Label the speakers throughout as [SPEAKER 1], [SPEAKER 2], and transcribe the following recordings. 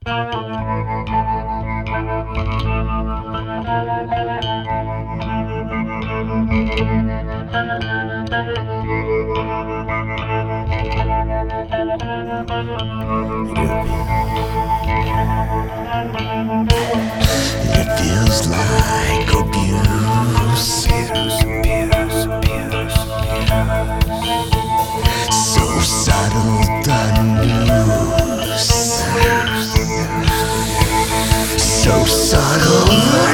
[SPEAKER 1] It feels like abuse. So subtle the news. So subtle the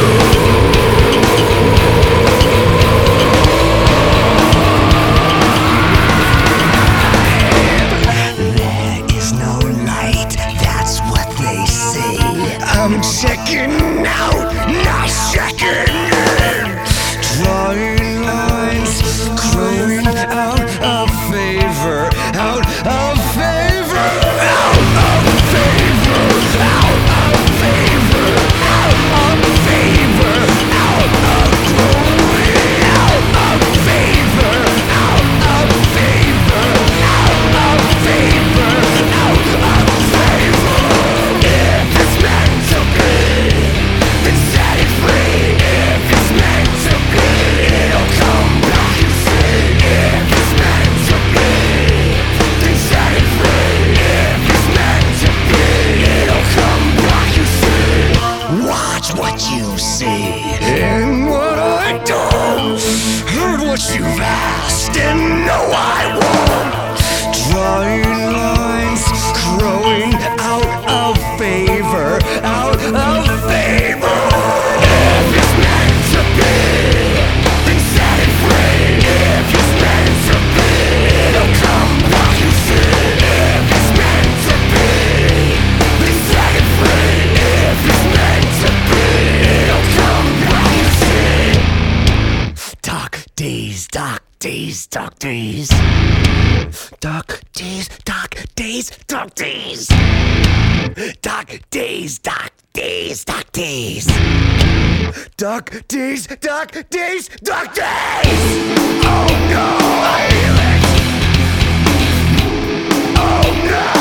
[SPEAKER 1] There is no light, that's what they say. I'm checking out, not checking in. Drawing lines, crowing out of favor, out of favor, out of favor, out of favor, out of favor, out of growing, out of favor, out of favor, out of favor, out of favor. If it's meant to be, then set it free. If it's meant to be, it'll come back, you see. If it's meant to be, then set it free. If it's meant to be, it'll come back, you see. Watch what you see and what I don't. Heard what you've asked and know I won't. Drawing lines, crowing out of favor, out of favor. If it's meant to be, then set it free. If it's meant to be, it'll come back, you see. If it's meant to be, then set it free. If it's meant to be, it'll come back, you see. Dark days, dark days, dark days. Dark days, dark days, dark days. Dark days, dark days, dark days. Dark days, dark days, dark days. Oh no, I feel it. Oh no.